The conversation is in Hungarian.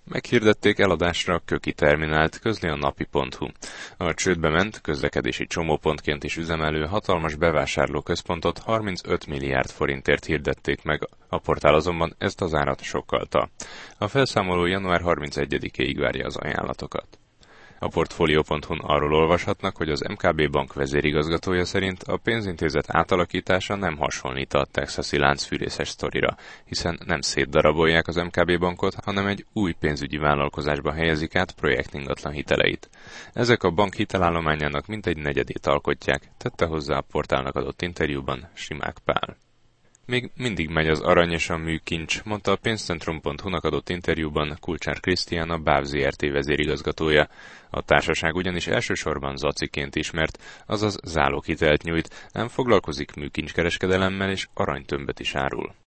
Meghirdették eladásra a Köki terminált, közli a napi.hu. A csődbe ment, közlekedési csomópontként is üzemelő hatalmas bevásárlóközpontot 35 milliárd forintért hirdették meg, a portál azonban ezt az árat sokkalta. A felszámoló január 31-ig várja az ajánlatokat. A Portfolio.hu-n arról olvashatnak, hogy az MKB bank vezérigazgatója szerint a pénzintézet átalakítása nem hasonlít a texasi láncfűrészes sztorira, hiszen nem szétdarabolják az MKB bankot, hanem egy új pénzügyi vállalkozásba helyezik át projektingatlan hiteleit. Ezek a bank hitelállományának mintegy negyedét alkotják, tette hozzá a portálnak adott interjúban Simák Pál. Még mindig megy az arany és a műkincs, mondta a pénzcentrum.hu-nak adott interjúban Kulcsár Krisztián, a BÁV Zrt. Vezérigazgatója. A társaság ugyanis elsősorban zaciként ismert, azaz záloghitelt nyújt, ám foglalkozik műkincskereskedelemmel és aranytömböt is árul.